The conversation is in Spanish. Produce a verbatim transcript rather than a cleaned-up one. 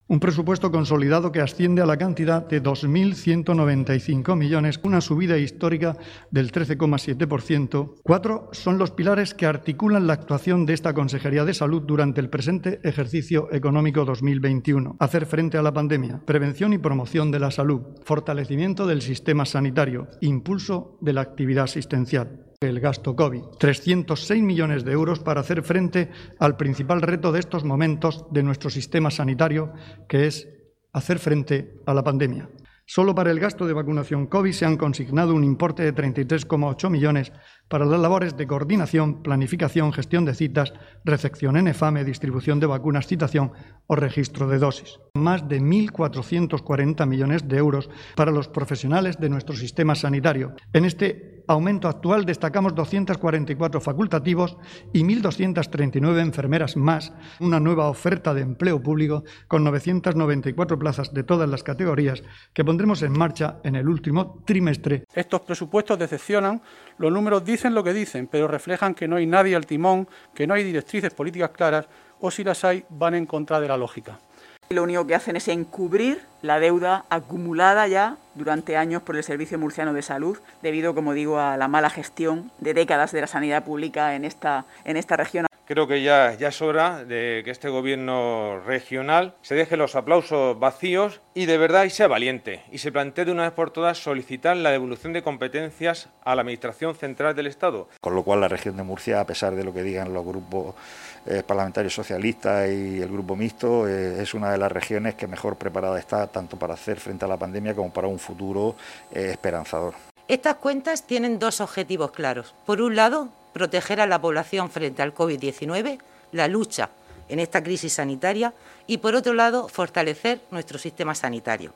Un presupuesto consolidado que asciende a la cantidad de dos mil ciento noventa y cinco millones, una subida histórica del trece coma siete por ciento. Cuatro son los pilares que articulan la actuación de esta Consejería de Salud durante el presente ejercicio económico dos mil veintiuno. Hacer frente a la pandemia, prevención y promoción de la salud, fortalecimiento del sistema sanitario, impulso de la actividad asistencial. El gasto COVID, trescientos seis millones de euros para hacer frente al principal reto de estos momentos de nuestro sistema sanitario, que es hacer frente a la pandemia. Solo para el gasto de vacunación COVID se han consignado un importe de treinta y tres coma ocho millones para las labores de coordinación, planificación, gestión de citas, recepción en EFAME, distribución de vacunas, citación o registro de dosis. Más de mil cuatrocientos cuarenta millones de euros para los profesionales de nuestro sistema sanitario. En este aumento actual destacamos doscientos cuarenta y cuatro facultativos y mil doscientos treinta y nueve enfermeras más, una nueva oferta de empleo público con novecientas noventa y cuatro plazas de todas las categorías que pondremos en marcha en el último trimestre. Estos presupuestos decepcionan, los números dicen lo que dicen, pero reflejan que no hay nadie al timón, que no hay directrices políticas claras o si las hay van en contra de la lógica. Lo único que hacen es encubrir la deuda acumulada ya durante años por el Servicio Murciano de Salud, debido, como digo, a la mala gestión de décadas de la sanidad pública en esta, en esta región. Creo que ya, ya es hora de que este gobierno regional se deje los aplausos vacíos y de verdad y sea valiente y se plantee de una vez por todas solicitar la devolución de competencias a la Administración Central del Estado. Con lo cual la región de Murcia, a pesar de lo que digan los grupos eh, parlamentarios socialistas y el grupo mixto, eh, es una de las regiones que mejor preparada está tanto para hacer frente a la pandemia como para un futuro eh, esperanzador. Estas cuentas tienen dos objetivos claros. Por un lado, proteger a la población frente al COVID diecinueve, la lucha en esta crisis sanitaria y, por otro lado, fortalecer nuestro sistema sanitario.